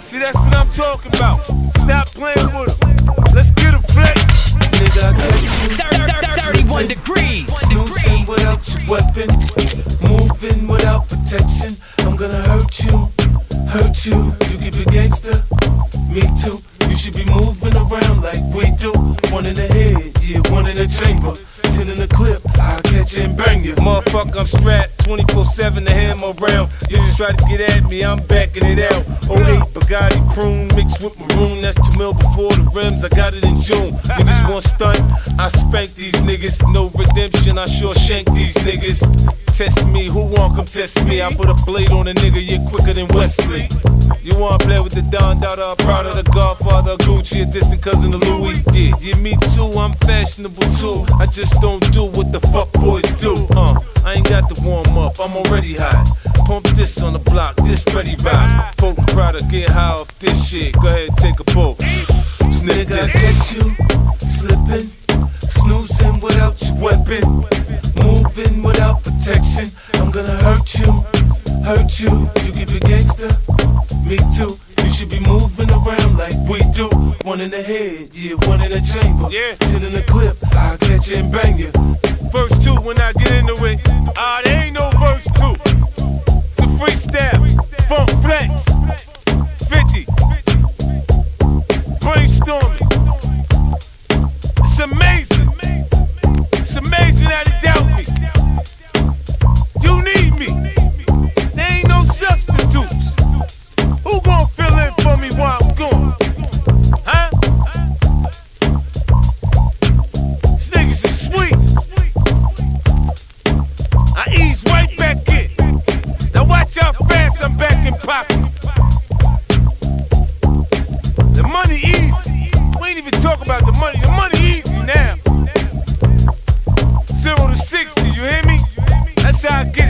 See, that's what I'm talking about. Stop playing with them. Let's get a flex. Nigga, I got you. 31 degrees. Snoozing without your weapon, moving without protection. I'm gonna hurt you, hurt you. You keep a gangster, me too. You should be moving around like we do. One in the head, yeah, one in the chamber. 10 in the clip, I'll catch you and bang you. Motherfucker, I'm strapped 24/7 to hammer around. You just try to get at me, I'm backing it out. 08 Bugatti prune mixed with maroon. That's 2 mil before the rims. I got it in June. Niggas want stunt, I spank these niggas. No redemption, I sure shank these niggas. Test me, who want come test me? I put a blade on a nigga, you're quicker than Wesley. You wanna play with the Don Dada, proud of the Godfather, Gucci, a distant cousin of Louis. Yeah, me too, I'm fashionable too. I just don't do what the fuck boys do. I ain't got to warm up, I'm already hot. Pump this on the block, this ready rock. Potent product, get high off this shit. Go ahead, take a pull. Snip Nigga, I this. catch you slipping, snoozing without your weapon, moving without protection. I'm gonna hurt you, hurt you. You keep a gangster, me too. You should be moving around like we do. One in the head, yeah, one in the chamber. Yeah. 10 in the clip, I'll catch you and bang you. Verse 2 when I get into it. There ain't no verse 2. It's a freestyle. Funk flex. 50. Brainstorming. It's amazing. It's amazing how they doubt me. You need me. There ain't no substitutes. Who gon' fill in for me while I'm gone? Huh? These niggas is sweet. I ease right back in. Now watch how fast I'm back in pocket. The money easy. We ain't even talk about the money. The money easy now. 0 to 60, you hear me? That's how I get.